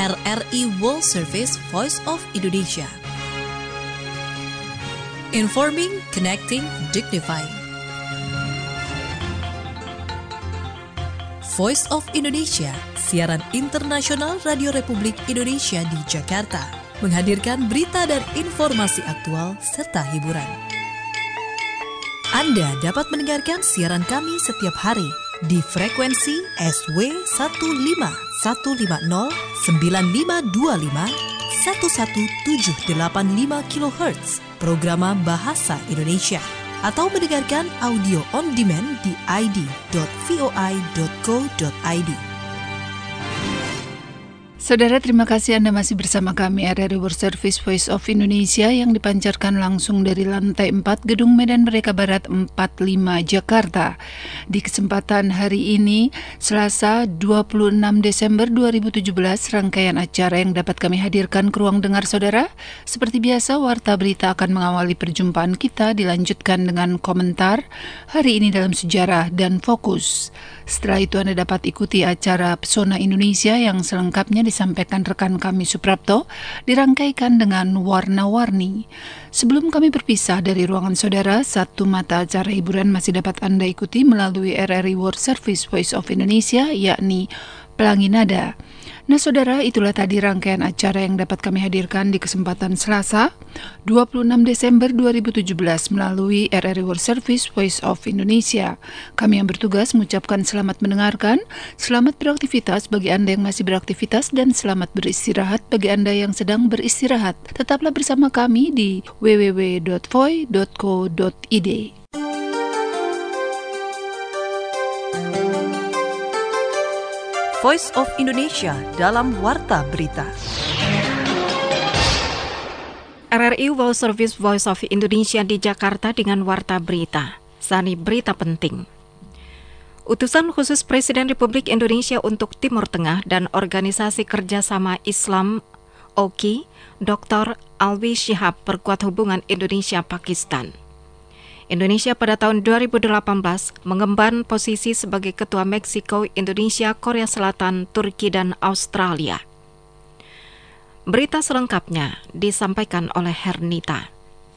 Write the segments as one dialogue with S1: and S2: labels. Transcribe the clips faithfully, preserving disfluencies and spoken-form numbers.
S1: R R I World Service Voice of Indonesia. Informing, connecting, dignifying. Voice of Indonesia, siaran internasional Radio Republik Indonesia di Jakarta, menghadirkan berita dan informasi aktual serta hiburan. Anda dapat mendengarkan siaran kami setiap hari di frekuensi S W satu lima satu lima nol sembilan lima dua lima satu satu tujuh delapan lima kilohertz, programa Bahasa Indonesia, atau mendengarkan audio on demand di i d dot voi dot co dot i d.
S2: Saudara, terima kasih Anda masih bersama kami R R I World Service Voice of Indonesia yang dipancarkan langsung dari lantai empat Gedung Medan Merdeka Barat empat puluh lima Jakarta. Di kesempatan hari ini, Selasa dua puluh enam Desember dua ribu tujuh belas, rangkaian acara yang dapat kami hadirkan ke ruang dengar saudara. Seperti biasa, Warta Berita akan mengawali perjumpaan kita, dilanjutkan dengan komentar hari ini dalam sejarah dan fokus. Setelah itu Anda dapat ikuti acara Pesona Indonesia yang selengkapnya disampaikan rekan kami Suprapto, dirangkaikan dengan warna-warni. Sebelum kami berpisah dari ruangan saudara, satu mata acara hiburan masih dapat Anda ikuti melalui R R I World Service Voice of Indonesia, yakni Pelangi Nada. Nah saudara, itulah tadi rangkaian acara yang dapat kami hadirkan di kesempatan Selasa dua puluh enam Desember dua ribu tujuh belas melalui R R I World Service Voice of Indonesia. Kami yang bertugas mengucapkan selamat mendengarkan, selamat beraktivitas bagi Anda yang masih beraktivitas, dan selamat beristirahat bagi Anda yang sedang beristirahat. Tetaplah bersama kami di w w w dot voi dot co dot i d.
S1: Voice of Indonesia dalam Warta Berita.
S3: R R I World Service Voice of Indonesia di Jakarta dengan Warta Berita. Sani berita penting. Utusan khusus Presiden Republik Indonesia untuk Timur Tengah dan Organisasi Kerjasama Islam O K I, Doktor Alwi Shihab, perkuat hubungan Indonesia-Pakistan. Indonesia pada tahun dua ribu delapan belas mengemban posisi sebagai Ketua Meksiko, Indonesia, Korea Selatan, Turki, dan Australia. Berita selengkapnya disampaikan oleh Hernita.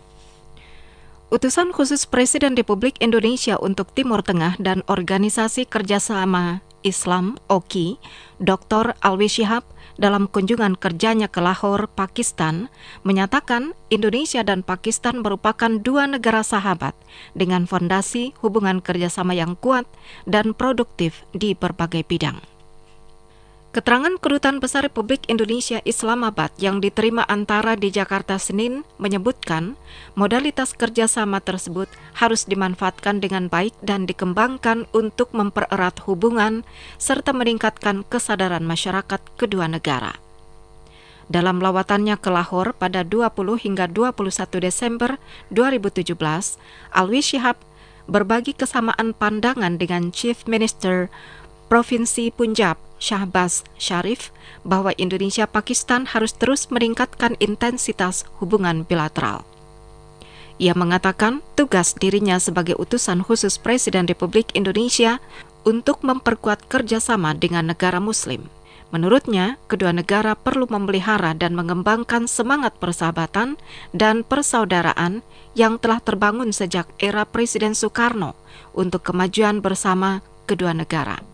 S3: Utusan khusus Presiden Republik Indonesia untuk Timur Tengah dan Organisasi Kerjasama Islam O K I, Doktor Alwi Shihab, dalam kunjungan kerjanya ke Lahore, Pakistan, menyatakan Indonesia dan Pakistan merupakan dua negara sahabat dengan fondasi hubungan kerjasama yang kuat dan produktif di berbagai bidang. Keterangan Kedutaan Besar Republik Indonesia Islamabad yang diterima Antara di Jakarta Senin menyebutkan modalitas kerjasama tersebut harus dimanfaatkan dengan baik dan dikembangkan untuk mempererat hubungan serta meningkatkan kesadaran masyarakat kedua negara. Dalam lawatannya ke Lahore pada dua puluh hingga dua puluh satu Desember dua ribu tujuh belas, Alwi Shihab berbagi kesamaan pandangan dengan Chief Minister Provinsi Punjab, Shahbaz Sharif, bahwa Indonesia-Pakistan harus terus meningkatkan intensitas hubungan bilateral. Ia mengatakan tugas dirinya sebagai utusan khusus Presiden Republik Indonesia untuk memperkuat kerjasama dengan negara Muslim. Menurutnya, kedua negara perlu memelihara dan mengembangkan semangat persahabatan dan persaudaraan yang telah terbangun sejak era Presiden Soekarno untuk kemajuan bersama kedua negara.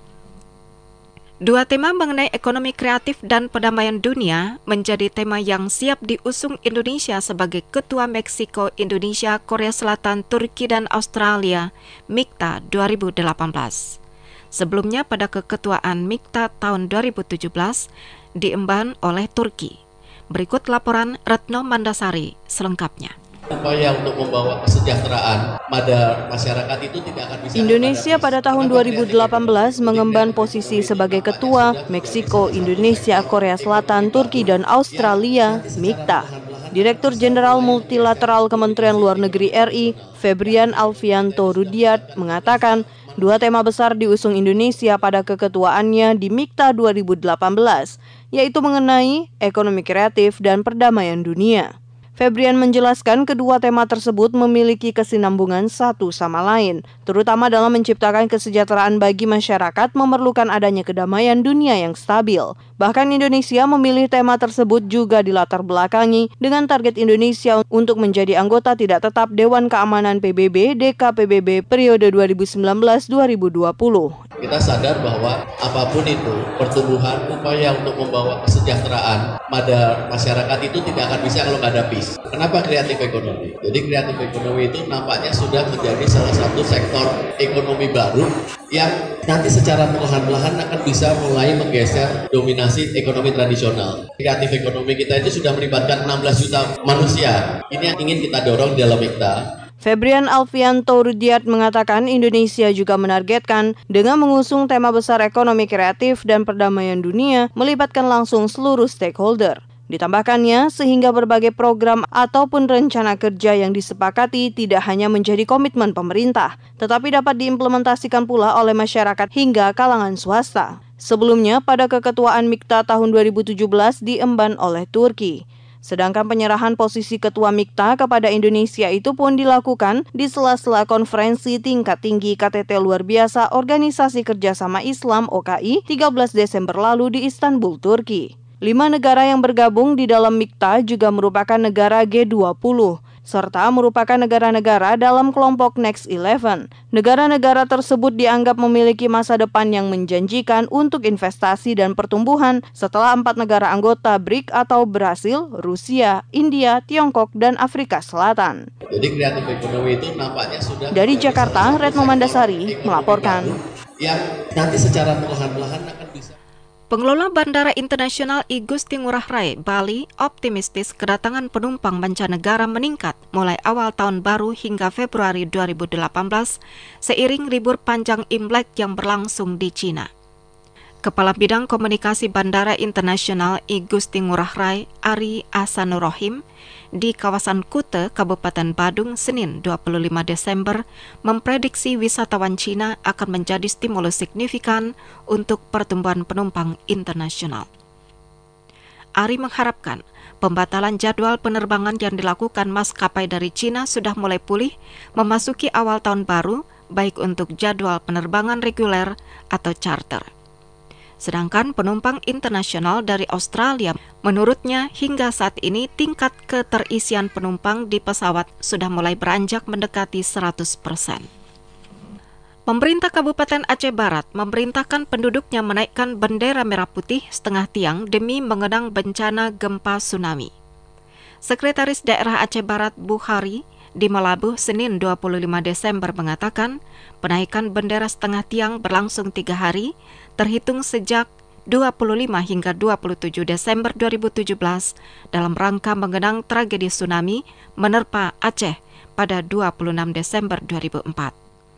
S3: Dua tema mengenai ekonomi kreatif dan perdamaian dunia menjadi tema yang siap diusung Indonesia sebagai Ketua Meksiko, Indonesia, Korea Selatan, Turki, dan Australia MIKTA dua ribu delapan belas. Sebelumnya pada keketuaan MIKTA tahun dua ribu tujuh belas diemban oleh Turki. Berikut laporan Retno Mandasari selengkapnya.
S4: Upaya untuk membawa kesejahteraan pada masyarakat itu tidak akan bisa.
S5: Indonesia pada tahun dua ribu delapan belas mengemban posisi sebagai ketua Meksiko, Indonesia, Korea Selatan, Turki, dan Australia MIKTA. Direktur Jenderal Multilateral Kementerian Luar Negeri R I, Febrian Alfianto Rudiat, mengatakan dua tema besar diusung Indonesia pada keketuaannya di MIKTA dua ribu delapan belas, yaitu mengenai ekonomi kreatif dan perdamaian dunia. Febrian menjelaskan kedua tema tersebut memiliki kesinambungan satu sama lain, terutama dalam menciptakan kesejahteraan bagi masyarakat memerlukan adanya kedamaian dunia yang stabil. Bahkan Indonesia memilih tema tersebut juga dilatar belakangi dengan target Indonesia untuk menjadi anggota tidak tetap Dewan Keamanan P B B D K P B B periode dua ribu sembilan belas sampai dua ribu dua puluh.
S4: Kita sadar bahwa apapun itu, pertumbuhan, upaya untuk membawa kesejahteraan pada masyarakat itu tidak akan bisa kalau nggak ada peace. Kenapa kreatif ekonomi? Jadi kreatif ekonomi itu nampaknya sudah menjadi salah satu sektor ekonomi baru yang nanti secara perlahan-lahan akan bisa mulai menggeser dominasi ekonomi tradisional. Kreatif ekonomi kita itu sudah melibatkan enam belas juta manusia. Ini yang ingin kita dorong di dalam Mikta.
S5: Febrian Alfianto Rudiat mengatakan Indonesia juga menargetkan dengan mengusung tema besar ekonomi kreatif dan perdamaian dunia melibatkan langsung seluruh stakeholder. Ditambahkannya, sehingga berbagai program ataupun rencana kerja yang disepakati tidak hanya menjadi komitmen pemerintah, tetapi dapat diimplementasikan pula oleh masyarakat hingga kalangan swasta. Sebelumnya, pada keketuaan Mikta tahun dua ribu tujuh belas diemban oleh Turki. Sedangkan penyerahan posisi Ketua Mikta kepada Indonesia itu pun dilakukan di sela-sela konferensi tingkat tinggi K T T luar biasa Organisasi Kerjasama Islam O K I tiga belas Desember lalu di Istanbul, Turki. Lima negara yang bergabung di dalam Mikta juga merupakan negara G dua puluh, serta merupakan negara-negara dalam kelompok Next Eleven. Negara-negara tersebut dianggap memiliki masa depan yang menjanjikan untuk investasi dan pertumbuhan setelah empat negara anggota B R I C atau Brasil, Rusia, India, Tiongkok, dan Afrika Selatan.
S4: Jadi kreatif ekonomi itu nampaknya sudah...
S5: Dari Jakarta, Retno Mandasari melaporkan.
S4: Yang nanti secara perlahan-lahan akan bisa...
S3: Pengelola Bandara Internasional I Gusti Ngurah Rai, Bali, optimistis kedatangan penumpang mancanegara meningkat mulai awal tahun baru hingga Februari dua ribu delapan belas seiring libur panjang Imlek yang berlangsung di Cina. Kepala Bidang Komunikasi Bandara Internasional I Gusti Ngurah Rai, Ari Asanurohim, di kawasan Kute, Kabupaten Badung, Senin dua puluh lima Desember, memprediksi wisatawan Cina akan menjadi stimulus signifikan untuk pertumbuhan penumpang internasional. Ari mengharapkan pembatalan jadwal penerbangan yang dilakukan maskapai dari Cina sudah mulai pulih memasuki awal tahun baru, baik untuk jadwal penerbangan reguler atau charter. Sedangkan penumpang internasional dari Australia, menurutnya hingga saat ini tingkat keterisian penumpang di pesawat sudah mulai beranjak mendekati seratus persen. Pemerintah Kabupaten Aceh Barat memerintahkan penduduknya menaikkan bendera merah putih setengah tiang demi mengenang bencana gempa tsunami. Sekretaris Daerah Aceh Barat Bukhari di Melabuh Senin dua puluh lima Desember mengatakan penaikan bendera setengah tiang berlangsung tiga hari terhitung sejak dua puluh lima hingga dua puluh tujuh Desember dua ribu tujuh belas dalam rangka mengenang tragedi tsunami menerpa Aceh pada dua puluh enam Desember dua ribu empat.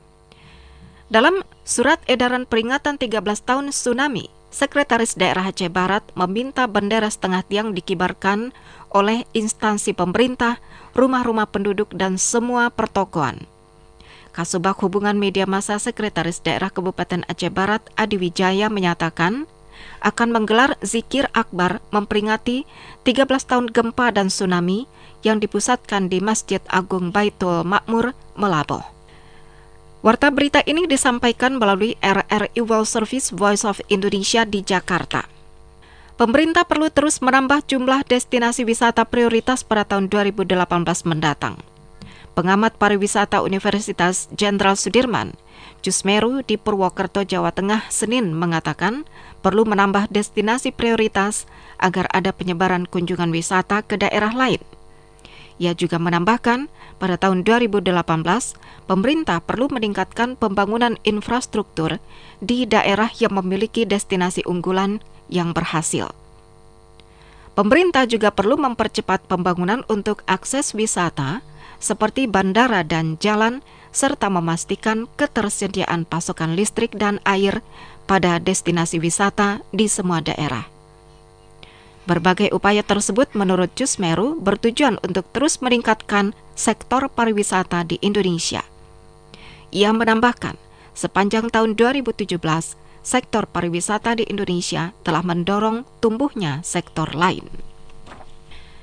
S3: Dalam surat edaran peringatan tiga belas tahun tsunami, Sekretaris Daerah Aceh Barat meminta bendera setengah tiang dikibarkan oleh instansi pemerintah, rumah-rumah penduduk, dan semua pertokoan. Kasubag Hubungan Media Massa Sekretaris Daerah Kabupaten Aceh Barat Adi Wijaya menyatakan akan menggelar zikir akbar memperingati tiga belas tahun gempa dan tsunami yang dipusatkan di Masjid Agung Baitul Makmur, Melabuh. Warta berita ini disampaikan melalui R R I World Service Voice of Indonesia di Jakarta. Pemerintah perlu terus menambah jumlah destinasi wisata prioritas pada tahun dua ribu delapan belas mendatang. Pengamat pariwisata Universitas Jenderal Sudirman, Jusmeru di Purwokerto, Jawa Tengah, Senin mengatakan perlu menambah destinasi prioritas agar ada penyebaran kunjungan wisata ke daerah lain. Ia juga menambahkan, pada tahun dua ribu delapan belas, pemerintah perlu meningkatkan pembangunan infrastruktur di daerah yang memiliki destinasi unggulan yang berhasil. Pemerintah juga perlu mempercepat pembangunan untuk akses wisata seperti bandara dan jalan, serta memastikan ketersediaan pasokan listrik dan air pada destinasi wisata di semua daerah. Berbagai upaya tersebut menurut Jusmeru bertujuan untuk terus meningkatkan sektor pariwisata di Indonesia. Ia menambahkan, sepanjang tahun dua ribu tujuh belas, sektor pariwisata di Indonesia telah mendorong tumbuhnya sektor lain.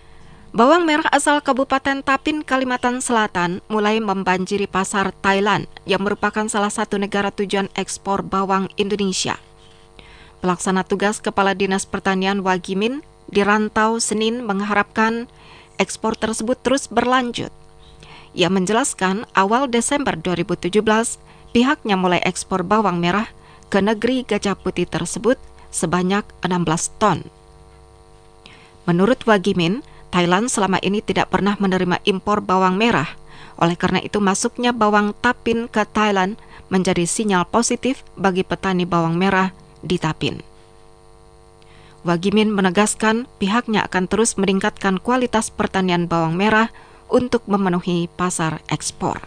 S3: Bawang merah asal Kabupaten Tapin, Kalimantan Selatan mulai membanjiri pasar Thailand yang merupakan salah satu negara tujuan ekspor bawang Indonesia. Pelaksana tugas Kepala Dinas Pertanian Wagimin di Rantau Senin mengharapkan ekspor tersebut terus berlanjut. Ia menjelaskan awal Desember dua ribu tujuh belas pihaknya mulai ekspor bawang merah ke negeri Gajah Putih tersebut sebanyak enam belas ton. Menurut Wagimin, Thailand selama ini tidak pernah menerima impor bawang merah. Oleh karena itu, masuknya bawang Tapin ke Thailand menjadi sinyal positif bagi petani bawang merah di Tapin. Wagimin menegaskan pihaknya akan terus meningkatkan kualitas pertanian bawang merah untuk memenuhi pasar ekspor.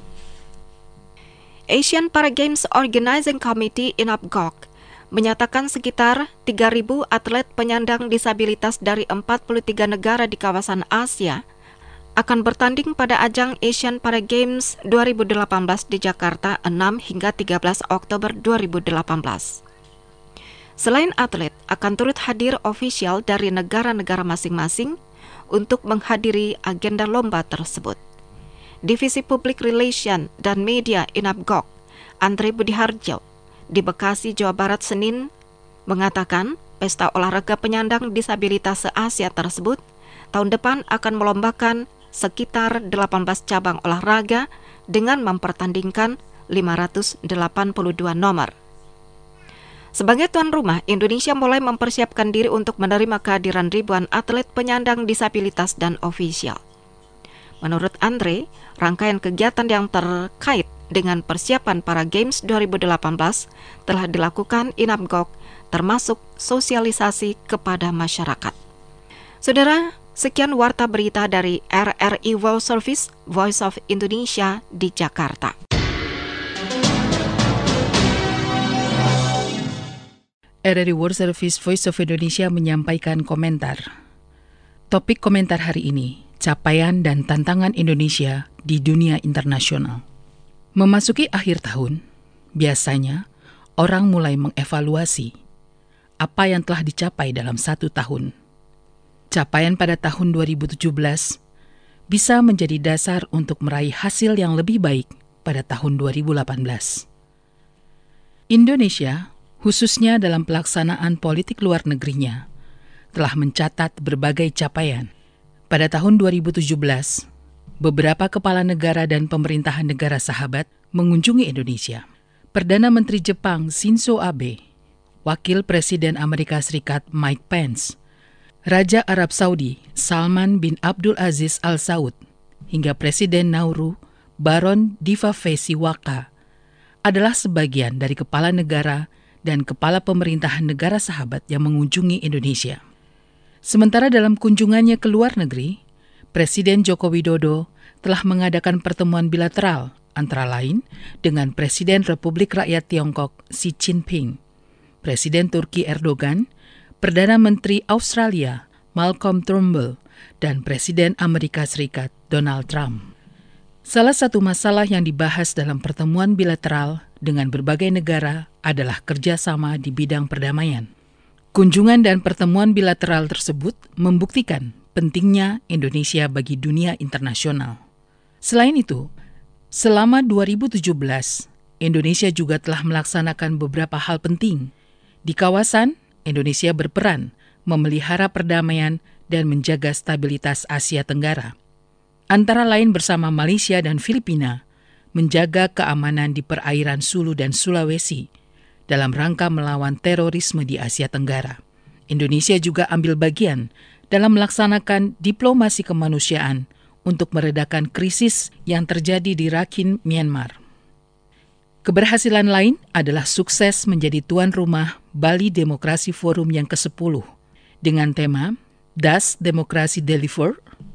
S3: Asian Para Games Organizing Committee I N A B G O C menyatakan sekitar tiga ribu atlet penyandang disabilitas dari empat puluh tiga negara di kawasan Asia akan bertanding pada ajang Asian Para Games dua ribu delapan belas di Jakarta enam hingga tiga belas Oktober dua ribu delapan belas. Selain atlet, akan turut hadir ofisial dari negara-negara masing-masing untuk menghadiri agenda lomba tersebut. Divisi Public Relation dan Media I N A B G O C, Andre Budiharjo, di Bekasi, Jawa Barat Senin mengatakan pesta olahraga penyandang disabilitas se-Asia tersebut tahun depan akan melombakan sekitar delapan belas cabang olahraga dengan mempertandingkan lima ratus delapan puluh dua nomor. Sebagai tuan rumah, Indonesia mulai mempersiapkan diri untuk menerima kehadiran ribuan atlet penyandang disabilitas dan ofisial. Menurut Andre, rangkaian kegiatan yang terkait dengan persiapan para Games dua ribu delapan belas telah dilakukan I N A B G O C, termasuk sosialisasi kepada masyarakat. Saudara, sekian warta berita dari R R I World Service, Voice of Indonesia di Jakarta.
S2: R R I World Service, Voice of Indonesia menyampaikan komentar. Topik komentar hari ini, capaian dan tantangan Indonesia di dunia internasional. Memasuki akhir tahun, biasanya orang mulai mengevaluasi apa yang telah dicapai dalam satu tahun. Capaian pada tahun dua ribu tujuh belas bisa menjadi dasar untuk meraih hasil yang lebih baik pada tahun dua ribu delapan belas. Indonesia, khususnya dalam pelaksanaan politik luar negerinya, telah mencatat berbagai capaian. Pada tahun dua ribu tujuh belas, beberapa kepala negara dan pemerintahan negara sahabat mengunjungi Indonesia. Perdana Menteri Jepang Shinzo Abe, Wakil Presiden Amerika Serikat Mike Pence, Raja Arab Saudi Salman bin Abdul Aziz Al Saud, hingga Presiden Nauru Baron Diva Fesi Waka adalah sebagian dari kepala negara dan kepala pemerintahan negara sahabat yang mengunjungi Indonesia. Sementara dalam kunjungannya ke luar negeri, Presiden Joko Widodo telah mengadakan pertemuan bilateral antara lain dengan Presiden Republik Rakyat Tiongkok Xi Jinping, Presiden Turki Erdogan, Perdana Menteri Australia Malcolm Turnbull, dan Presiden Amerika Serikat Donald Trump. Salah satu masalah yang dibahas dalam pertemuan bilateral dengan berbagai negara adalah kerjasama di bidang perdamaian. Kunjungan dan pertemuan bilateral tersebut membuktikan pentingnya Indonesia bagi dunia internasional. Selain itu, selama dua ribu tujuh belas, Indonesia juga telah melaksanakan beberapa hal penting. Di kawasan, Indonesia berperan memelihara perdamaian dan menjaga stabilitas Asia Tenggara. Antara lain bersama Malaysia dan Filipina, menjaga keamanan di perairan Sulu dan Sulawesi dalam rangka melawan terorisme di Asia Tenggara. Indonesia juga ambil bagian dalam melaksanakan diplomasi kemanusiaan untuk meredakan krisis yang terjadi di Rakhine, Myanmar. Keberhasilan lain adalah sukses menjadi tuan rumah Bali Demokrasi Forum yang kesepuluh dengan tema Does Democracy Deliver?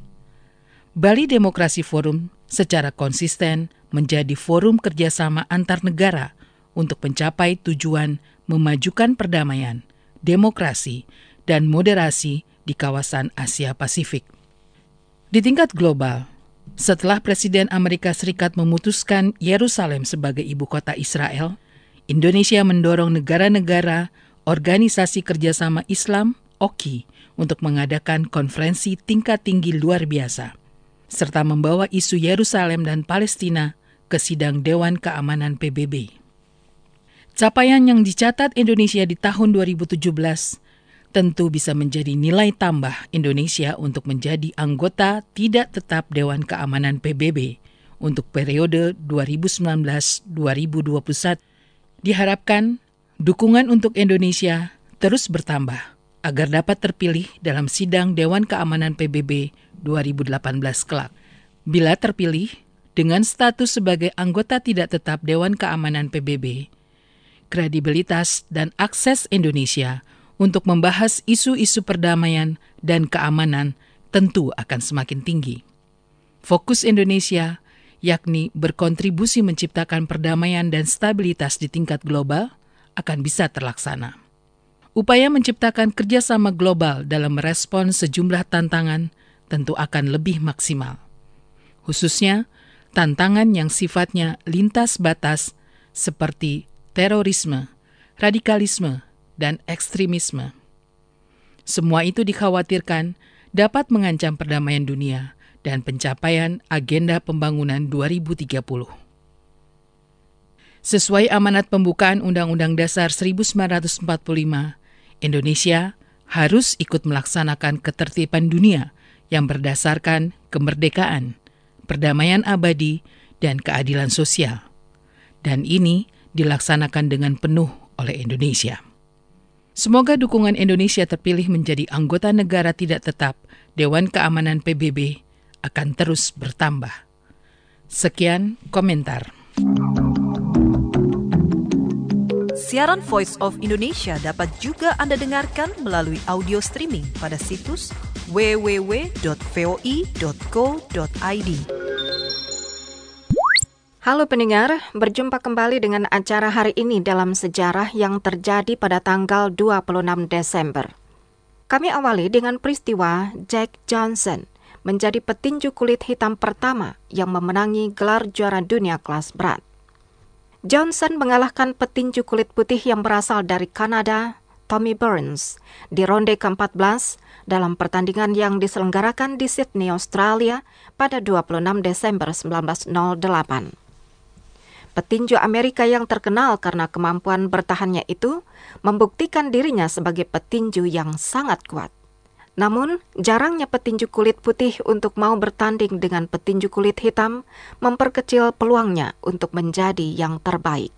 S2: Bali Demokrasi Forum secara konsisten menjadi forum kerjasama antar negara untuk mencapai tujuan memajukan perdamaian, demokrasi, dan moderasi di kawasan Asia Pasifik. Di tingkat global, setelah Presiden Amerika Serikat memutuskan Yerusalem sebagai ibu kota Israel, Indonesia mendorong negara-negara Organisasi Kerjasama Islam O K I
S6: untuk mengadakan konferensi tingkat tinggi luar biasa, serta membawa isu Yerusalem dan Palestina ke sidang Dewan Keamanan P B B. Capaian yang dicatat Indonesia di tahun dua ribu tujuh belas tentu bisa menjadi nilai tambah Indonesia untuk menjadi anggota tidak tetap Dewan Keamanan P B B untuk periode dua ribu sembilan belas sampai dua ribu dua puluh satu. Diharapkan dukungan untuk Indonesia terus bertambah agar dapat terpilih dalam sidang Dewan Keamanan P B B dua ribu delapan belas kelak. Bila terpilih dengan status sebagai anggota tidak tetap Dewan Keamanan P B B, kredibilitas dan akses Indonesia untuk membahas isu-isu perdamaian dan keamanan tentu akan semakin tinggi. Fokus Indonesia yakni berkontribusi menciptakan perdamaian dan stabilitas di tingkat global akan bisa terlaksana. Upaya menciptakan kerjasama global dalam merespons sejumlah tantangan tentu akan lebih maksimal. Khususnya tantangan yang sifatnya lintas batas seperti terorisme, radikalisme, dan ekstremisme. Semua itu dikhawatirkan dapat mengancam perdamaian dunia dan pencapaian agenda pembangunan dua ribu tiga puluh. Sesuai amanat pembukaan Undang-Undang Dasar seribu sembilan ratus empat puluh lima, Indonesia harus ikut melaksanakan ketertiban dunia yang berdasarkan kemerdekaan, perdamaian abadi, dan keadilan sosial. Dan ini dilaksanakan dengan penuh oleh Indonesia. Semoga dukungan Indonesia terpilih menjadi anggota negara tidak tetap Dewan Keamanan P B B akan terus bertambah. Sekian komentar.
S1: Siaran Voice of Indonesia dapat juga Anda dengarkan melalui audio streaming pada situs w w w dot voi dot co dot i d.
S3: Halo pendengar, berjumpa kembali dengan acara hari ini dalam sejarah yang terjadi pada tanggal dua puluh enam Desember. Kami awali dengan peristiwa Jack Johnson menjadi petinju kulit hitam pertama yang memenangi gelar juara dunia kelas berat. Johnson mengalahkan petinju kulit putih yang berasal dari Kanada, Tommy Burns, di ronde keempat belas dalam pertandingan yang diselenggarakan di Sydney, Australia pada dua puluh enam Desember seribu sembilan ratus delapan. Petinju Amerika yang terkenal karena kemampuan bertahannya itu membuktikan dirinya sebagai petinju yang sangat kuat. Namun, jarangnya petinju kulit putih untuk mau bertanding dengan petinju kulit hitam memperkecil peluangnya untuk menjadi yang terbaik.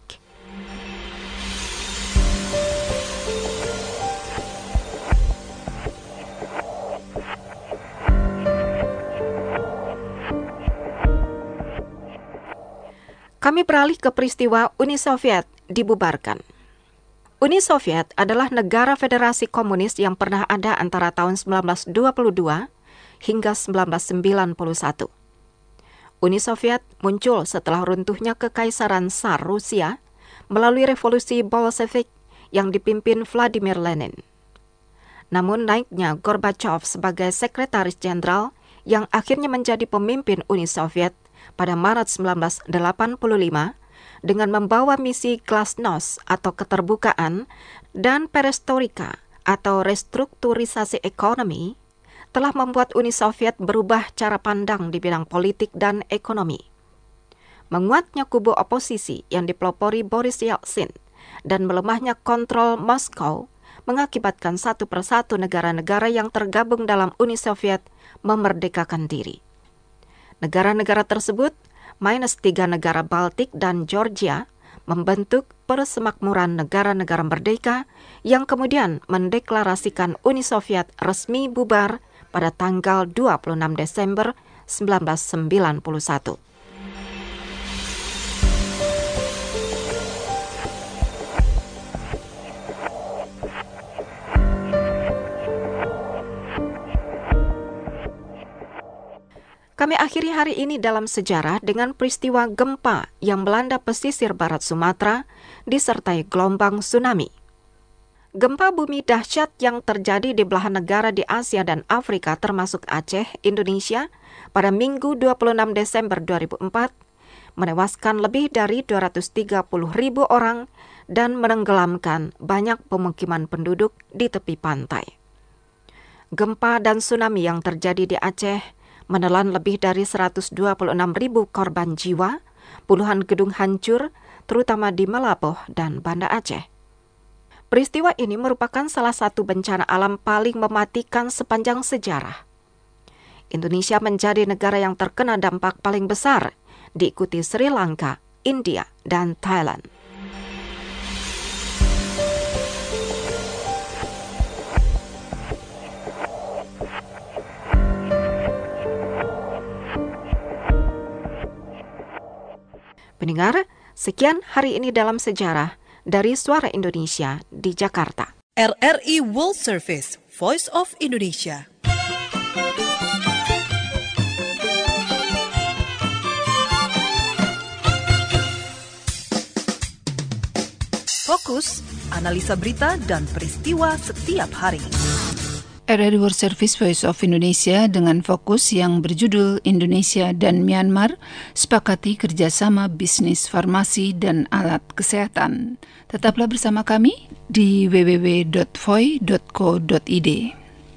S3: Kami beralih ke peristiwa Uni Soviet dibubarkan. Uni Soviet adalah negara federasi komunis yang pernah ada antara tahun seribu sembilan ratus dua puluh dua hingga seribu sembilan ratus sembilan puluh satu. Uni Soviet muncul setelah runtuhnya Kekaisaran Tsar Rusia melalui revolusi Bolshevik yang dipimpin Vladimir Lenin. Namun naiknya Gorbachev sebagai sekretaris jenderal yang akhirnya menjadi pemimpin Uni Soviet pada Maret seribu sembilan ratus delapan puluh lima dengan membawa misi glasnost atau keterbukaan dan perestroika atau restrukturisasi ekonomi telah membuat Uni Soviet berubah cara pandang di bidang politik dan ekonomi. Menguatnya kubu oposisi yang dipelopori Boris Yeltsin dan melemahnya kontrol Moskow mengakibatkan satu persatu negara-negara yang tergabung dalam Uni Soviet memerdekakan diri. Negara-negara tersebut, minus tiga negara Baltik dan Georgia, membentuk Persemakmuran Negara-Negara Merdeka yang kemudian mendeklarasikan Uni Soviet resmi bubar pada tanggal dua puluh enam Desember seribu sembilan ratus sembilan puluh satu. Kami akhiri hari ini dalam sejarah dengan peristiwa gempa yang melanda pesisir barat Sumatera disertai gelombang tsunami. Gempa bumi dahsyat yang terjadi di belahan negara di Asia dan Afrika termasuk Aceh, Indonesia pada Minggu dua puluh enam Desember dua ribu empat menewaskan lebih dari dua ratus tiga puluh ribu orang dan menenggelamkan banyak pemukiman penduduk di tepi pantai. Gempa dan tsunami yang terjadi di Aceh menelan lebih dari seratus dua puluh enam ribu korban jiwa, puluhan gedung hancur, terutama di Melaboh dan Banda Aceh. Peristiwa ini merupakan salah satu bencana alam paling mematikan sepanjang sejarah. Indonesia menjadi negara yang terkena dampak paling besar, diikuti Sri Lanka, India, dan Thailand. Pendengar, sekian hari ini dalam sejarah dari Suara Indonesia di Jakarta.
S1: R R I World Service, Voice of Indonesia. Fokus, analisa berita dan peristiwa setiap hari.
S2: R R I World Service Voice of Indonesia dengan fokus yang berjudul Indonesia dan Myanmar sepakati kerjasama bisnis farmasi dan alat kesehatan. Tetaplah bersama kami di w w w dot voi dot co dot i d.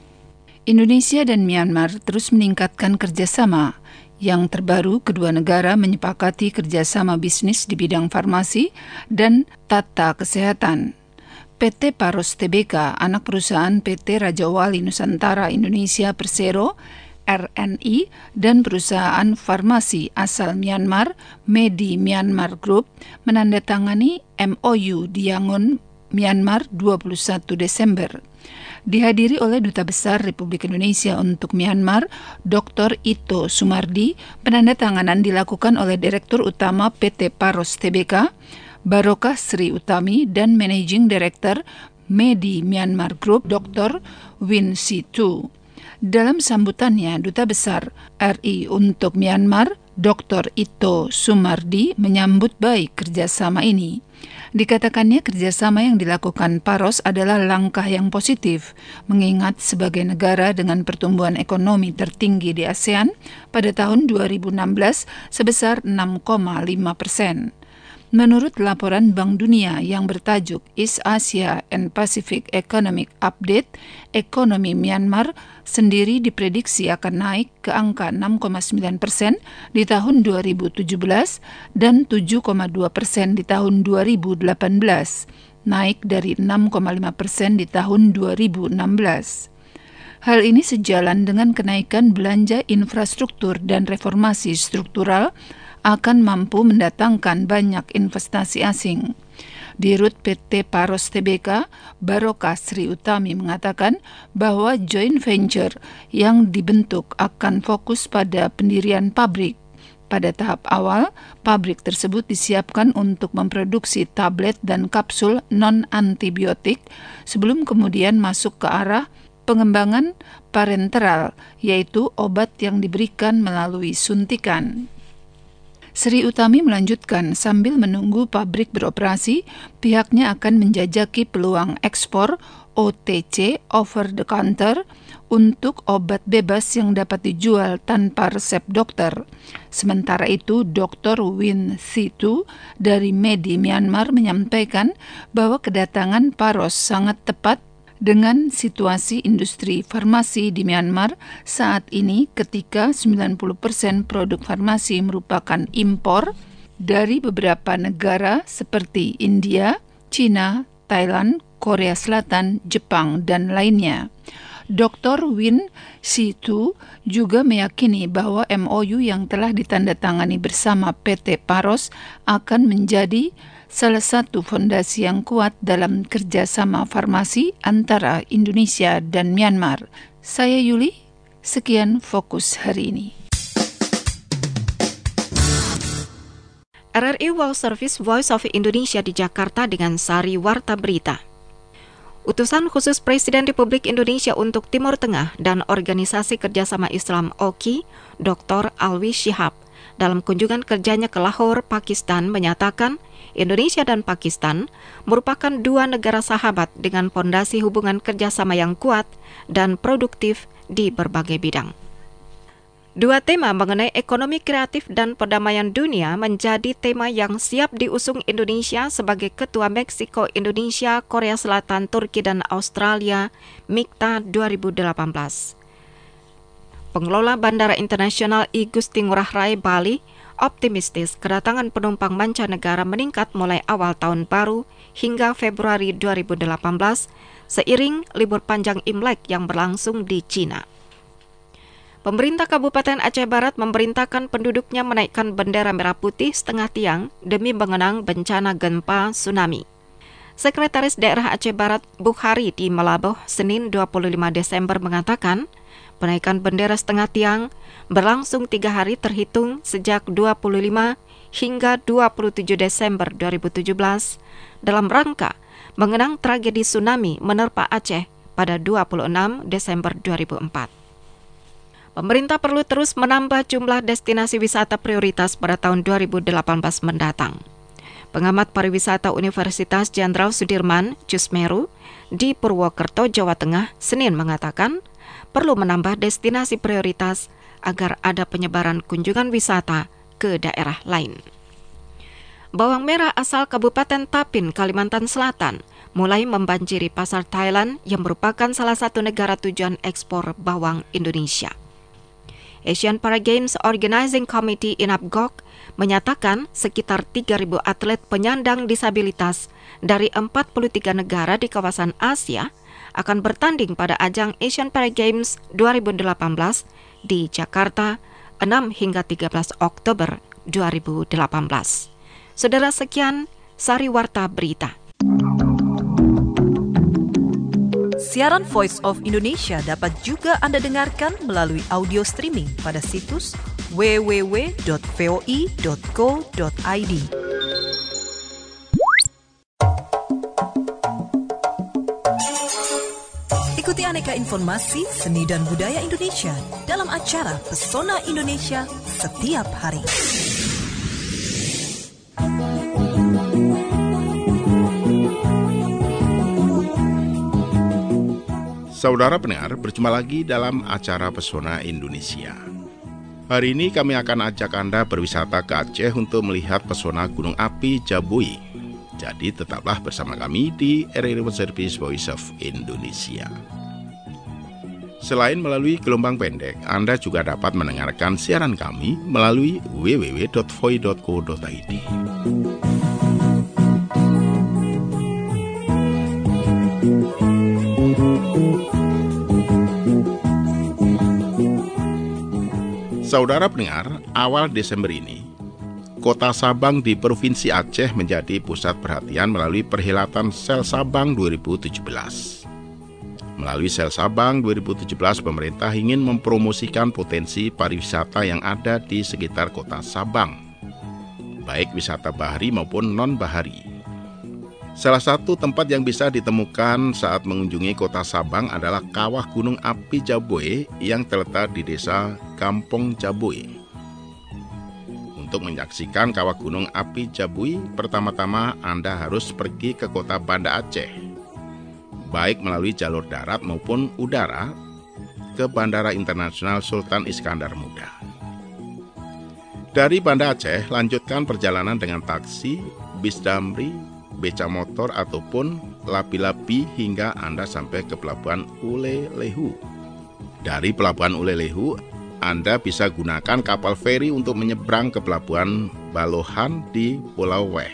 S2: Indonesia dan Myanmar terus meningkatkan kerjasama. Yang terbaru, kedua negara menyepakati kerjasama bisnis di bidang farmasi dan tata kesehatan. P T Paros T B K, anak perusahaan P T Raja Wali Nusantara Indonesia Persero, R N I, dan perusahaan farmasi asal Myanmar, Medi Myanmar Group, menandatangani M O U di Yangon, Myanmar dua puluh satu Desember. Dihadiri oleh Duta Besar Republik Indonesia untuk Myanmar, Doktor Ito Sumardi. Penandatanganan dilakukan oleh Direktur Utama P T Paros T B K, Barokah Sri Utami, dan Managing Director Medi Myanmar Group, Doktor Win Situ. Dalam sambutannya, Duta Besar R I untuk Myanmar, Doktor Ito Sumardi, menyambut baik kerjasama ini. Dikatakannya kerjasama yang dilakukan Paros adalah langkah yang positif, mengingat sebagai negara dengan pertumbuhan ekonomi tertinggi di ASEAN pada tahun dua ribu enam belas sebesar enam koma lima persen. Menurut laporan Bank Dunia yang bertajuk East Asia and Pacific Economic Update, ekonomi Myanmar sendiri diprediksi akan naik ke angka enam koma sembilan persen di tahun dua ribu tujuh belas dan tujuh koma dua persen di tahun dua ribu delapan belas, naik dari enam koma lima persen di tahun dua ribu enam belas. Hal ini sejalan dengan kenaikan belanja infrastruktur dan reformasi struktural akan mampu mendatangkan banyak investasi asing. Di Rut P T Paros T B K, Barokah Sri Utami mengatakan bahwa joint venture yang dibentuk akan fokus pada pendirian pabrik. Pada tahap awal, pabrik tersebut disiapkan untuk memproduksi tablet dan kapsul non-antibiotik sebelum kemudian masuk ke arah pengembangan parenteral, yaitu obat yang diberikan melalui suntikan. Sri Utami melanjutkan, sambil menunggu pabrik beroperasi, pihaknya akan menjajaki peluang ekspor O T C over the counter untuk obat bebas yang dapat dijual tanpa resep dokter. Sementara itu, Doktor Win Situ dari Medi Myanmar menyampaikan bahwa kedatangan Paros sangat tepat dengan situasi industri farmasi di Myanmar saat ini ketika sembilan puluh persen produk farmasi merupakan impor dari beberapa negara seperti India, China, Thailand, Korea Selatan, Jepang, dan lainnya. Doktor Win Situ juga meyakini bahwa M O U yang telah ditandatangani bersama P T Paros akan menjadi salah satu fondasi yang kuat dalam kerjasama farmasi antara Indonesia dan Myanmar. Saya Yuli, sekian fokus hari ini.
S3: R R I World Service Voice of Indonesia di Jakarta dengan Sari Warta Berita. Utusan khusus Presiden Republik Indonesia untuk Timur Tengah dan Organisasi Kerjasama Islam O K I, Doktor Alwi Shihab, dalam kunjungan kerjanya ke Lahore, Pakistan, menyatakan Indonesia dan Pakistan merupakan dua negara sahabat dengan pondasi hubungan kerjasama yang kuat dan produktif di berbagai bidang. Dua tema mengenai ekonomi kreatif dan perdamaian dunia menjadi tema yang siap diusung Indonesia sebagai Ketua Meksiko, Indonesia, Korea Selatan, Turki, dan Australia MIKTA dua ribu delapan belas. Pengelola Bandara Internasional I Gusti Ngurah Rai Bali optimistis kedatangan penumpang mancanegara meningkat mulai awal tahun baru hingga Februari dua ribu delapan belas seiring libur panjang Imlek yang berlangsung di Cina. Pemerintah Kabupaten Aceh Barat memerintahkan penduduknya menaikkan bendera merah putih setengah tiang demi mengenang bencana gempa tsunami. Sekretaris Daerah Aceh Barat Bukhari di Melaboh Senin dua puluh lima Desember mengatakan, penaikan bendera setengah tiang berlangsung tiga hari terhitung sejak dua puluh lima hingga dua puluh tujuh Desember dua ribu tujuh belas dalam rangka mengenang tragedi tsunami menerpa Aceh pada dua puluh enam Desember dua ribu empat. Pemerintah perlu terus menambah jumlah destinasi wisata prioritas pada tahun dua ribu delapan belas mendatang. Pengamat pariwisata Universitas Jenderal Sudirman, Jusmeru, di Purwokerto, Jawa Tengah, Senin mengatakan perlu menambah destinasi prioritas agar ada penyebaran kunjungan wisata ke daerah lain. Bawang merah asal Kabupaten Tapin, Kalimantan Selatan, mulai membanjiri pasar Thailand yang merupakan salah satu negara tujuan ekspor bawang Indonesia. Asian Para Games Organizing Committee I N A P G O C menyatakan sekitar tiga ribu atlet penyandang disabilitas dari empat puluh tiga negara di kawasan Asia akan bertanding pada ajang Asian Para Games dua ribu delapan belas di Jakarta enam hingga tiga belas Oktober dua ribu delapan belas. Saudara, sekian Sari Warta Berita.
S1: Siaran Voice of Indonesia dapat juga Anda dengarkan melalui audio streaming pada situs w w w dot voi dot co dot i d. Ikuti aneka informasi seni dan budaya Indonesia dalam acara Pesona Indonesia setiap hari.
S7: Saudara pendengar, berjumpa lagi dalam acara Pesona Indonesia. Hari ini kami akan ajak Anda berwisata ke Aceh untuk melihat pesona Gunung Api Jabui. Jadi tetaplah bersama kami di R R I World Service Voice of Indonesia. Selain melalui gelombang pendek, Anda juga dapat mendengarkan siaran kami melalui w w w dot voi dot co dot i d. Saudara pendengar, awal Desember ini, Kota Sabang di Provinsi Aceh menjadi pusat perhatian melalui perhelatan Sel Sabang dua ribu tujuh belas. Melalui Sel Sabang dua ribu tujuh belas, pemerintah ingin mempromosikan potensi pariwisata yang ada di sekitar Kota Sabang, baik wisata bahari maupun non-bahari. Salah satu tempat yang bisa ditemukan saat mengunjungi Kota Sabang adalah Kawah Gunung Api Jabui yang terletak di desa Kampung Jabui. Untuk menyaksikan Kawah Gunung Api Jabui, pertama-tama Anda harus pergi ke kota Banda Aceh, baik melalui jalur darat maupun udara ke Bandara Internasional Sultan Iskandar Muda. Dari Banda Aceh, lanjutkan perjalanan dengan taksi, bis damri, beca motor ataupun lapi-lapi hingga Anda sampai ke Pelabuhan Ulelehu. Dari Pelabuhan Ulelehu, Anda bisa gunakan kapal feri untuk menyeberang ke Pelabuhan Balohan di Pulau Weh.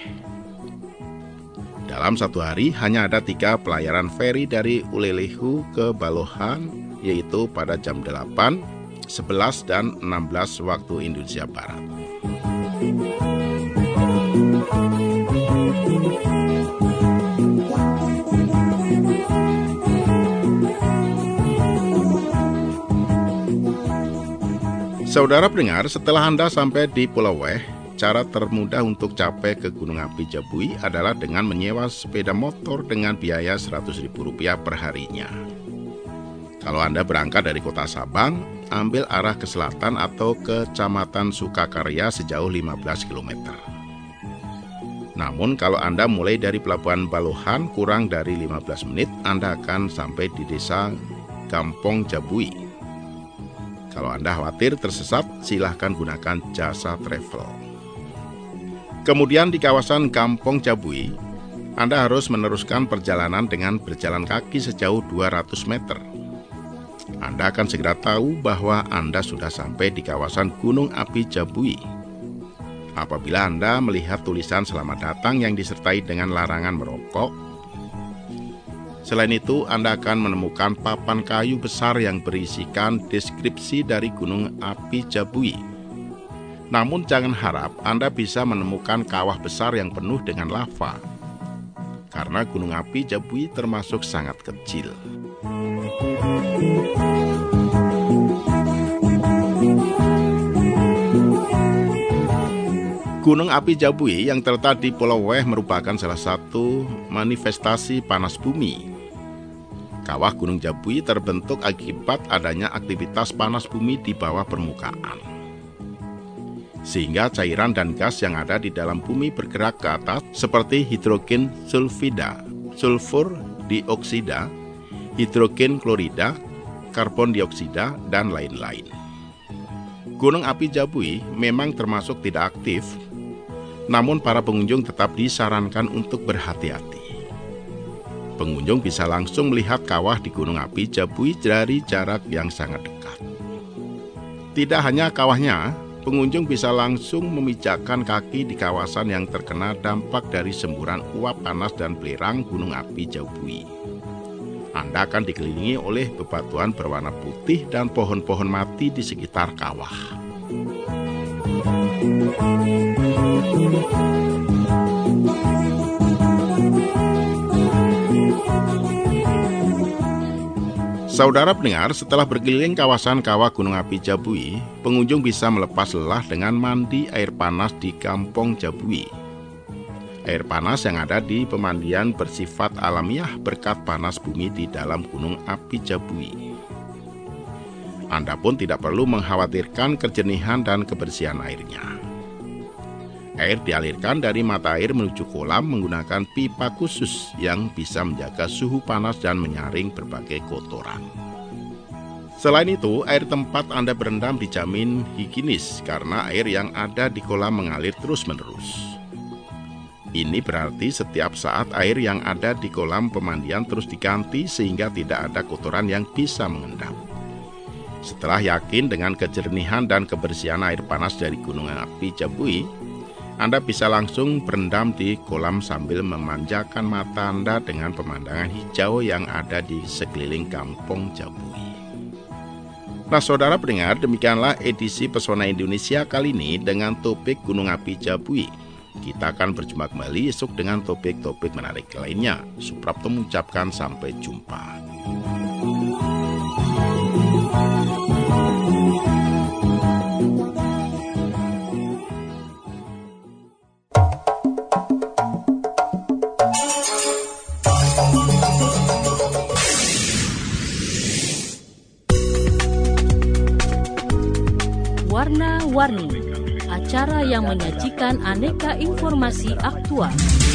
S7: Dalam satu hari hanya ada tiga pelayaran feri dari Ulelehu ke Balohan, yaitu pada jam delapan, sebelas, dan enam belas waktu Indonesia Barat. Saudara pendengar, setelah Anda sampai di Pulau Weh, cara termudah untuk capai ke Gunung Api Jabui adalah dengan menyewa sepeda motor dengan biaya seratus ribu rupiah per harinya. Kalau Anda berangkat dari Kota Sabang, ambil arah ke selatan atau ke Kecamatan Sukakarya sejauh lima belas kilometer. Namun kalau Anda mulai dari Pelabuhan Balohan kurang dari lima belas menit, Anda akan sampai di desa Kampung Jabui. Kalau Anda khawatir tersesat, silahkan gunakan jasa travel. Kemudian di kawasan Kampong Jabui, Anda harus meneruskan perjalanan dengan berjalan kaki sejauh dua ratus meter. Anda akan segera tahu bahwa Anda sudah sampai di kawasan Gunung Api Jabui. Apabila Anda melihat tulisan selamat datang yang disertai dengan larangan merokok. Selain itu, Anda akan menemukan papan kayu besar yang berisikan deskripsi dari Gunung Api Jabui. Namun jangan harap Anda bisa menemukan kawah besar yang penuh dengan lava, karena Gunung Api Jabui termasuk sangat kecil. Gunung Api Jabui yang terletak di Pulau Weh merupakan salah satu manifestasi panas bumi. Kawah Gunung Jabui terbentuk akibat adanya aktivitas panas bumi di bawah permukaan. Sehingga cairan dan gas yang ada di dalam bumi bergerak ke atas seperti hidrogen sulfida, sulfur dioksida, hidrogen klorida, karbon dioksida, dan lain-lain. Gunung Api Jabui memang termasuk tidak aktif, namun para pengunjung tetap disarankan untuk berhati-hati. Pengunjung bisa langsung melihat kawah di Gunung Api Jabui dari jarak yang sangat dekat. Tidak hanya kawahnya, pengunjung bisa langsung memijakkan kaki di kawasan yang terkena dampak dari semburan uap panas dan belerang Gunung Api Jabui. Anda akan dikelilingi oleh bebatuan berwarna putih dan pohon-pohon mati di sekitar kawah. Saudara pendengar, setelah berkeliling kawasan kawah Gunung Api Jabui, pengunjung bisa melepas lelah dengan mandi air panas di Kampong Jabui. Air panas yang ada di pemandian bersifat alamiah berkat panas bumi di dalam Gunung Api Jabui. Anda pun tidak perlu mengkhawatirkan kejernihan dan kebersihan airnya. Air dialirkan dari mata air menuju kolam menggunakan pipa khusus yang bisa menjaga suhu panas dan menyaring berbagai kotoran. Selain itu, air tempat Anda berendam dijamin higienis karena air yang ada di kolam mengalir terus-menerus. Ini berarti setiap saat air yang ada di kolam pemandian terus diganti sehingga tidak ada kotoran yang bisa mengendap. Setelah yakin dengan kejernihan dan kebersihan air panas dari Gunung Api Jabui, Anda bisa langsung berendam di kolam sambil memanjakan mata Anda dengan pemandangan hijau yang ada di sekeliling Kampong Jabui. Nah, saudara pendengar, demikianlah edisi Pesona Indonesia kali ini dengan topik Gunung Api Jabui. Kita akan berjumpa kembali esok dengan topik-topik menarik lainnya. Suprapto mengucapkan sampai jumpa.
S8: Warna-Warni, acara yang menyajikan aneka informasi aktual.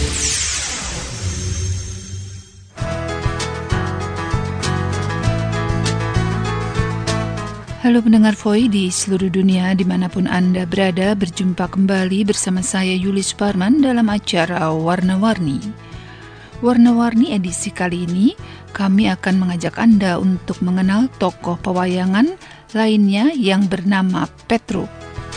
S2: Halo pendengar V O I di seluruh dunia dimanapun Anda berada, berjumpa kembali bersama saya Yuli Suparman dalam acara Warna-Warni. Warna-Warni edisi kali ini, kami akan mengajak Anda untuk mengenal tokoh pewayangan lainnya yang bernama Petruk.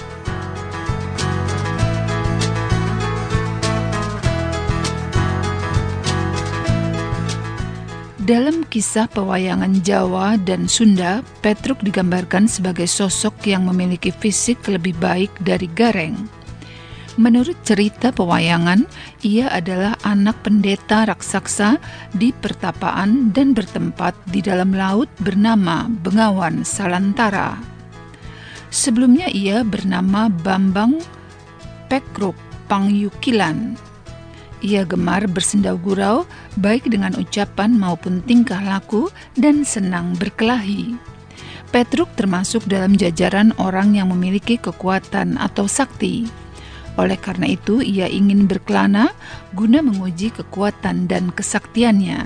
S2: Dalam kisah pewayangan Jawa dan Sunda, Petruk digambarkan sebagai sosok yang memiliki fisik lebih baik dari Gareng. Menurut cerita pewayangan, ia adalah anak pendeta raksasa di pertapaan dan bertempat di dalam laut bernama Bengawan Salantara. Sebelumnya ia bernama Bambang Pekruk Pangyukilan. Ia gemar bersendau gurau, baik dengan ucapan maupun tingkah laku, dan senang berkelahi. Petruk termasuk dalam jajaran orang yang memiliki kekuatan atau sakti. Oleh karena itu, ia ingin berkelana guna menguji kekuatan dan kesaktiannya.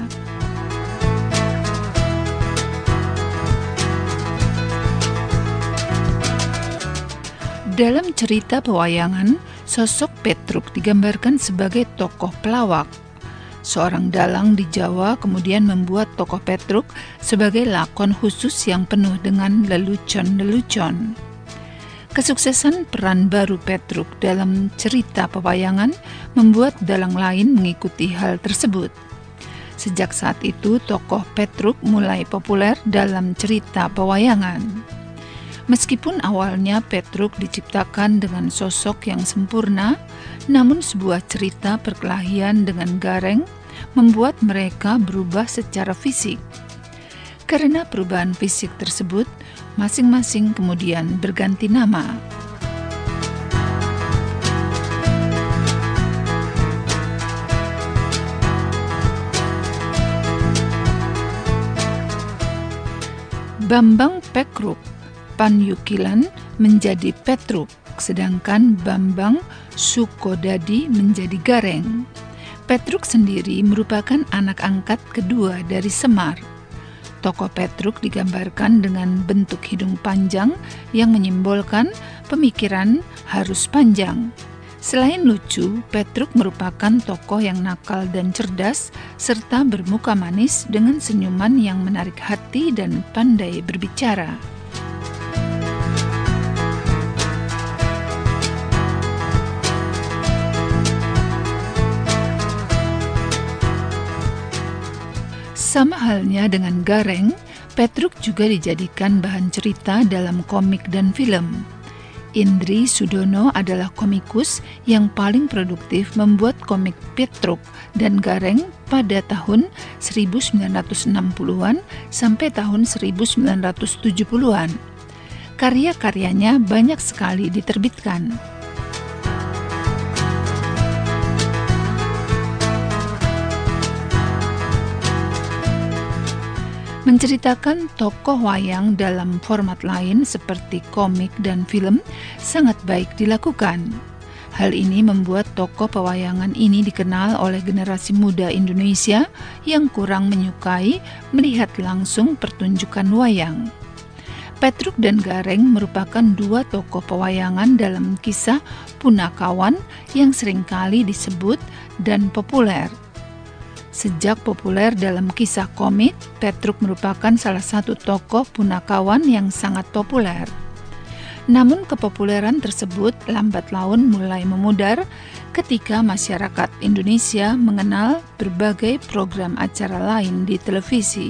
S2: Dalam cerita pewayangan, sosok Petruk digambarkan sebagai tokoh pelawak. Seorang dalang di Jawa kemudian membuat tokoh Petruk sebagai lakon khusus yang penuh dengan lelucon-lelucon. Kesuksesan peran baru Petruk dalam cerita pewayangan membuat dalang lain mengikuti hal tersebut. Sejak saat itu, tokoh Petruk mulai populer dalam cerita pewayangan. Meskipun awalnya Petruk diciptakan dengan sosok yang sempurna, namun sebuah cerita perkelahian dengan Gareng membuat mereka berubah secara fisik. Karena perubahan fisik tersebut, masing-masing kemudian berganti nama. Bambang Pekruk Panyukilan menjadi Petruk, sedangkan Bambang Sukodadi menjadi Gareng. Petruk sendiri merupakan anak angkat kedua dari Semar. Tokoh Petruk digambarkan dengan bentuk hidung panjang yang menyimbolkan pemikiran harus panjang. Selain lucu, Petruk merupakan tokoh yang nakal dan cerdas, serta bermuka manis dengan senyuman yang menarik hati dan pandai berbicara. Sama halnya dengan Gareng, Petruk juga dijadikan bahan cerita dalam komik dan film. Indri Sudono adalah komikus yang paling produktif membuat komik Petruk dan Gareng pada tahun seribu sembilan ratus enam puluhan sampai tahun seribu sembilan ratus tujuh puluhan. Karya-karyanya banyak sekali diterbitkan. Menceritakan tokoh wayang dalam format lain seperti komik dan film sangat baik dilakukan. Hal ini membuat tokoh pewayangan ini dikenal oleh generasi muda Indonesia yang kurang menyukai melihat langsung pertunjukan wayang. Petruk dan Gareng merupakan dua tokoh pewayangan dalam kisah Punakawan yang seringkali disebut dan populer. Sejak populer dalam kisah komik, Petruk merupakan salah satu tokoh Punakawan yang sangat populer. Namun kepopuleran tersebut lambat laun mulai memudar ketika masyarakat Indonesia mengenal berbagai program acara lain di televisi.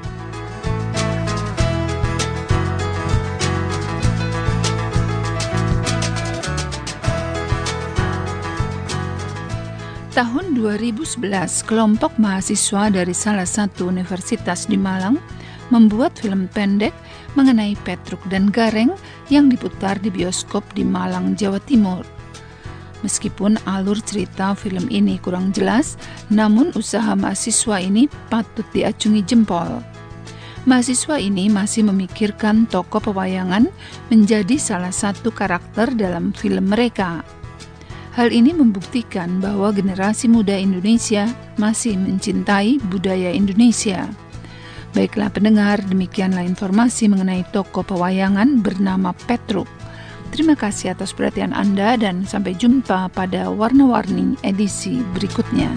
S2: Tahun dua ribu sebelas, kelompok mahasiswa dari salah satu universitas di Malang membuat film pendek mengenai Petruk dan Gareng yang diputar di bioskop di Malang, Jawa Timur. Meskipun alur cerita film ini kurang jelas, namun usaha mahasiswa ini patut diacungi jempol. Mahasiswa ini masih memikirkan tokoh pewayangan menjadi salah satu karakter dalam film mereka. Hal ini membuktikan bahwa generasi muda Indonesia masih mencintai budaya Indonesia. Baiklah pendengar, demikianlah informasi mengenai tokoh pewayangan bernama Petruk. Terima kasih atas perhatian Anda dan sampai jumpa pada Warna-Warni edisi berikutnya.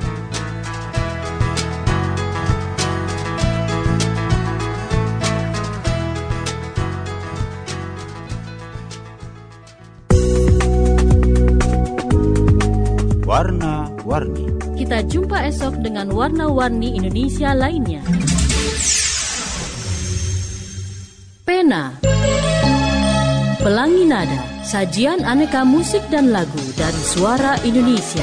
S9: Warna-Warni.
S8: Kita jumpa esok dengan warna-warni Indonesia lainnya. Pena, Pelangi Nada, sajian aneka musik dan lagu dari Suara Indonesia.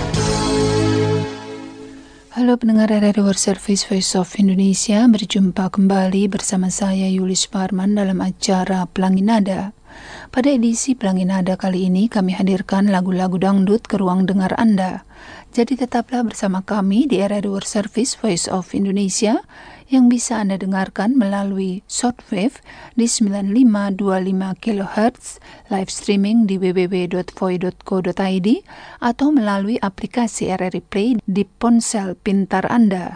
S2: Halo pendengar R R I World Service Voice of Indonesia, berjumpa kembali bersama saya Yulis Parman dalam acara Pelangi Nada. Pada edisi Pelangi Nada kali ini kami hadirkan lagu-lagu dangdut ke ruang dengar Anda. Jadi tetaplah bersama kami di R R I World Service Voice of Indonesia yang bisa Anda dengarkan melalui shortwave di sembilan lima dua lima kilohertz, live streaming di w w w dot voi dot co dot i d atau melalui aplikasi R R I Play di ponsel pintar Anda.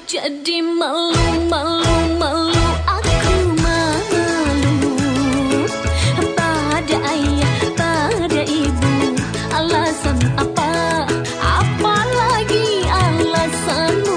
S9: jadi malu, malu, malu. Aku malu pada ayah, pada ibu. Alasan apa? Apalagi alasanmu?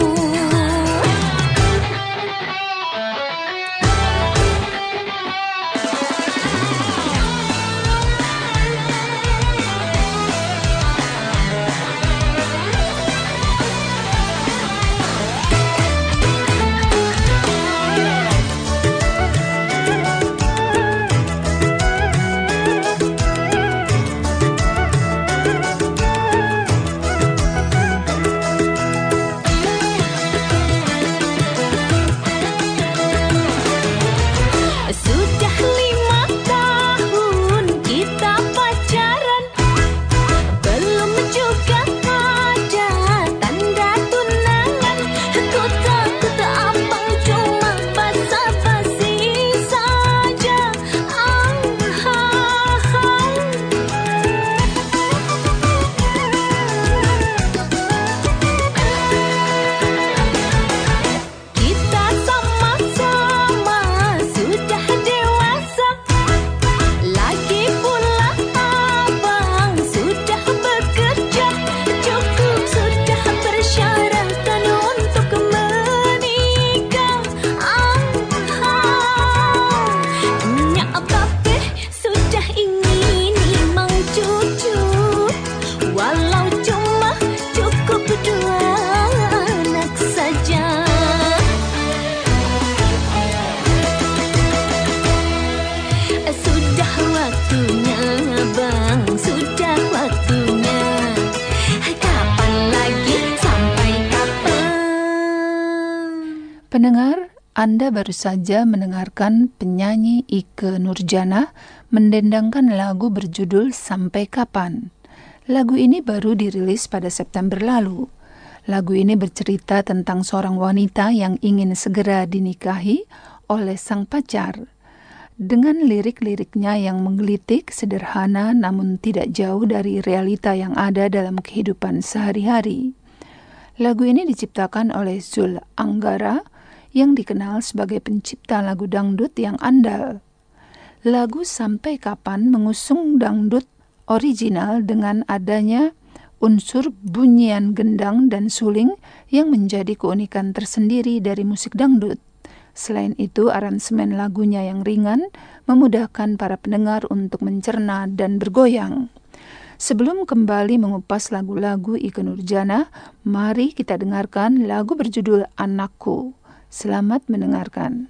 S2: Pendengar, Anda baru saja mendengarkan penyanyi Ikke Nurjanah mendendangkan lagu berjudul Sampai Kapan. Lagu ini baru dirilis pada September lalu. Lagu ini bercerita tentang seorang wanita yang ingin segera dinikahi oleh sang pacar. Dengan lirik-liriknya yang menggelitik, sederhana namun tidak jauh dari realita yang ada dalam kehidupan sehari-hari. Lagu ini diciptakan oleh Zul Anggara yang dikenal sebagai pencipta lagu dangdut yang andal. Lagu Sampai Kapan mengusung dangdut original dengan adanya unsur bunyian gendang dan suling yang menjadi keunikan tersendiri dari musik dangdut. Selain itu, aransemen lagunya yang ringan memudahkan para pendengar untuk mencerna dan bergoyang. Sebelum kembali mengupas lagu-lagu Ikke Nurjanah, mari kita dengarkan lagu berjudul Anakku. Selamat mendengarkan.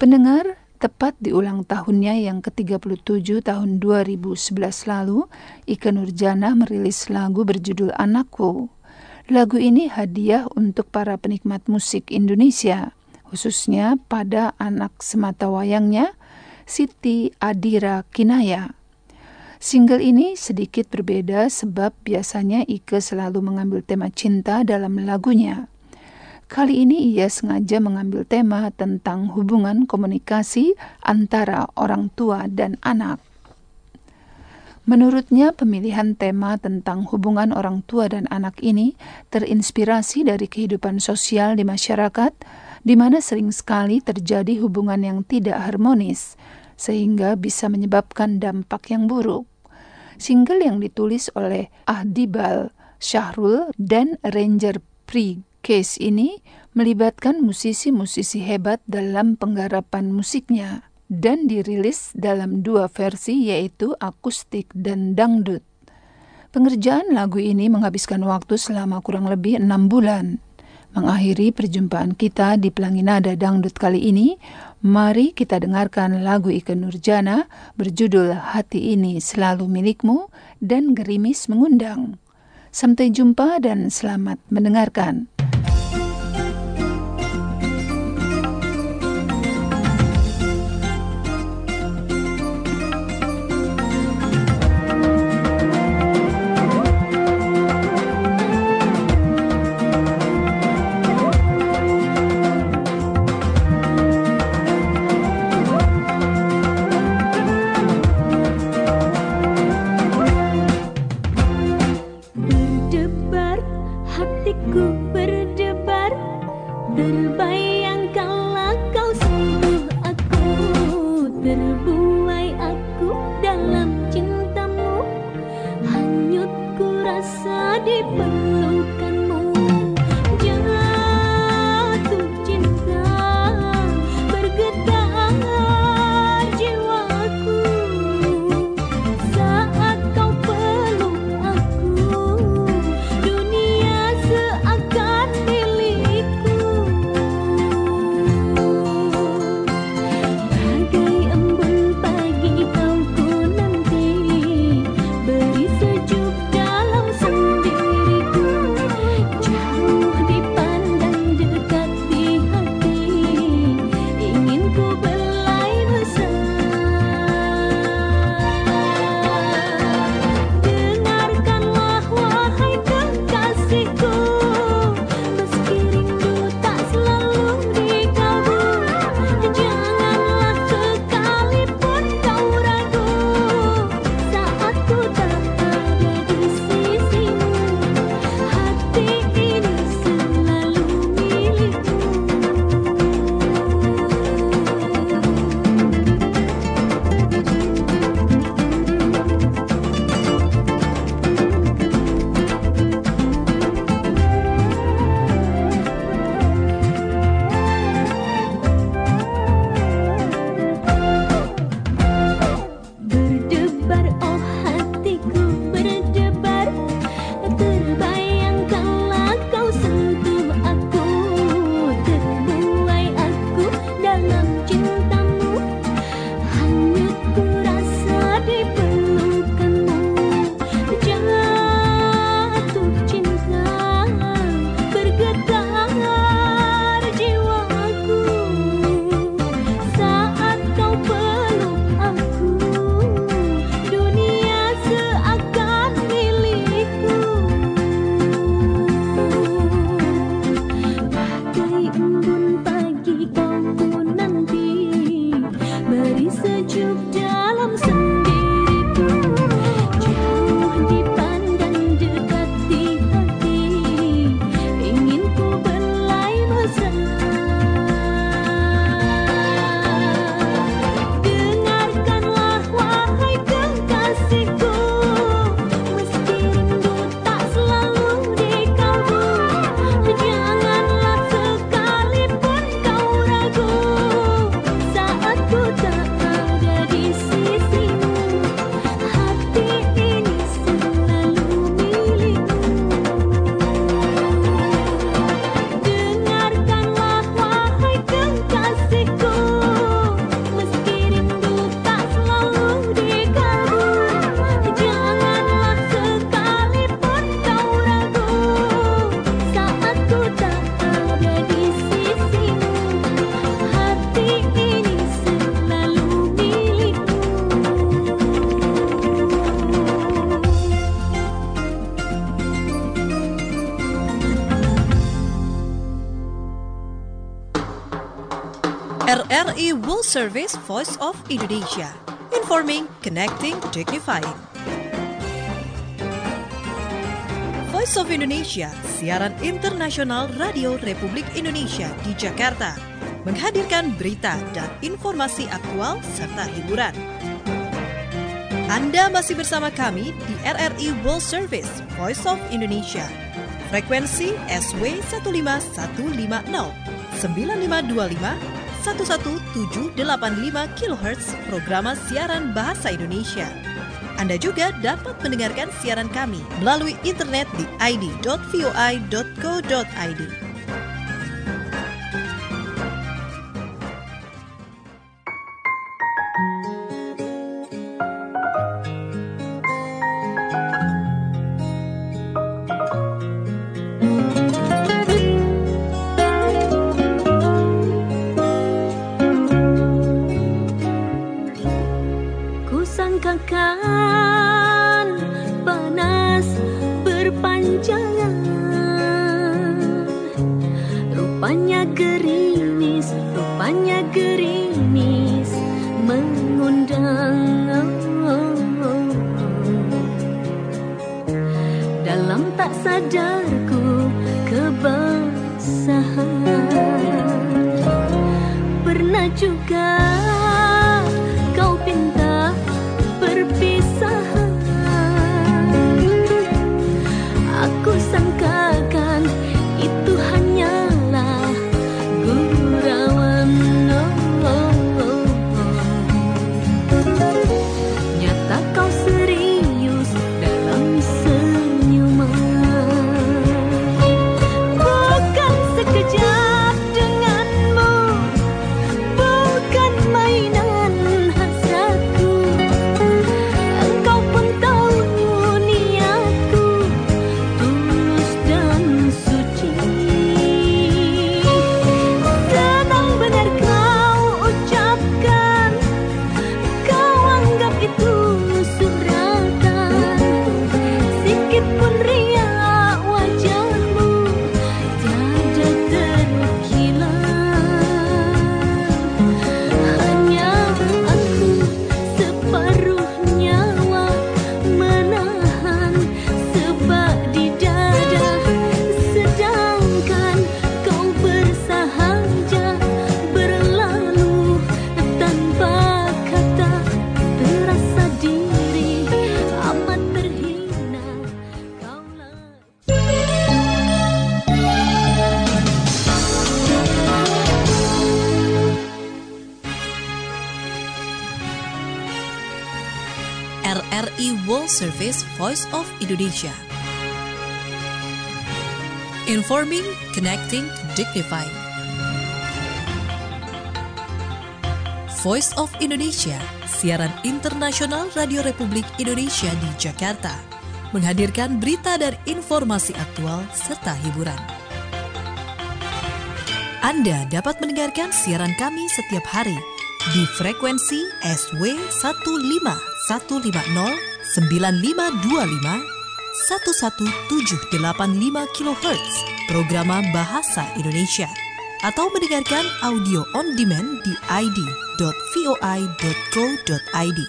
S2: Pendengar, tepat di ulang tahunnya yang ke tiga puluh tujuh tahun dua ribu sebelas lalu, Ikke Nurjanah merilis lagu berjudul Anakku. Lagu ini hadiah untuk para penikmat musik Indonesia, khususnya pada anak sematawayangnya, Siti Adira Kinaya. Single ini sedikit berbeda sebab biasanya Ikke selalu mengambil tema cinta dalam lagunya. Kali ini ia sengaja mengambil tema tentang hubungan komunikasi antara orang tua dan anak. Menurutnya, pemilihan tema tentang hubungan orang tua dan anak ini terinspirasi dari kehidupan sosial di masyarakat, di mana sering sekali terjadi hubungan yang tidak harmonis, sehingga bisa menyebabkan dampak yang buruk. Single yang ditulis oleh Ahdibal Syahrul dan Ranger Pri Case ini melibatkan musisi-musisi hebat dalam penggarapan musiknya dan dirilis dalam dua versi, yaitu akustik dan dangdut. Pengerjaan lagu ini menghabiskan waktu selama kurang lebih enam bulan. Mengakhiri perjumpaan kita di Pelangi Nada Dangdut kali ini, mari kita dengarkan lagu Ikke Nurjanah berjudul Hati Ini Selalu Milikmu dan Gerimis Mengundang. Sampai jumpa dan selamat mendengarkan.
S9: Beri sejuk dalam sendiriku.
S1: R I World Service Voice of Indonesia. Informing, connecting, dignifying. Voice of Indonesia, siaran internasional Radio Republik Indonesia di Jakarta, menghadirkan berita dan informasi aktual serta hiburan. Anda masih bersama kami di R R I World Service Voice of Indonesia. Frekuensi S W satu lima satu lima nol, sembilan lima dua lima, satu satu tujuh delapan lima kilohertz programa siaran bahasa Indonesia. Anda juga dapat mendengarkan siaran kami melalui internet di i d dot voi dot co dot i d.
S9: Kusangkakan panas berpanjangan, rupanya gerimis, rupanya gerimis mengundang. Dalam tak sadarku kebasahan, pernah juga kau pinta perpisahan. Aku sangkakan itu hanyalah gurauan. Nyata kau serius dalam senyuman. Bukan sekejap denganmu, bukan mainan hasratku. Engkau pun tahu niatku tulus dan suci. Senang benar kau ucapkan, kau anggap itu suratan. Sikit pun riak wajahmu tiada terkilat. Hanya aku separuh nyawa menahan sebab di dada, sedangkan kau bersahaja berlalu tanpa kata. Terasa diri amat terhina. Kaulah
S1: R R I World Service Voice of Indonesia. Informing, connecting, dignifying. Voice of Indonesia, siaran internasional Radio Republik Indonesia di Jakarta, menghadirkan berita dan informasi aktual serta hiburan. Anda dapat mendengarkan siaran kami setiap hari di frekuensi S W satu lima satu lima nol, sembilan lima dua lima, satu satu tujuh delapan lima kilohertz programa bahasa Indonesia, atau mendengarkan audio on demand di i d dot voi dot co dot i d.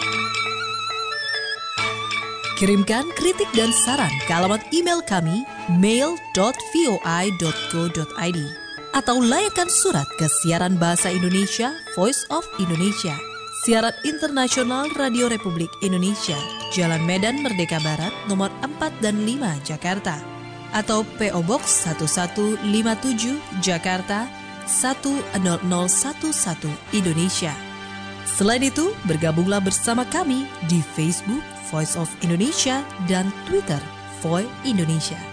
S1: Kirimkan kritik dan saran ke alamat email kami mail dot voi dot co dot i d atau layakkan surat ke siaran bahasa Indonesia Voice of Indonesia, siaran internasional Radio Republik Indonesia, Jalan Medan Merdeka Barat nomor empat dan lima Jakarta, atau P O Box satu satu lima tujuh Jakarta satu nol nol satu satu Indonesia. Selain itu, bergabunglah bersama kami di Facebook Voice of Indonesia dan Twitter Voi Indonesia.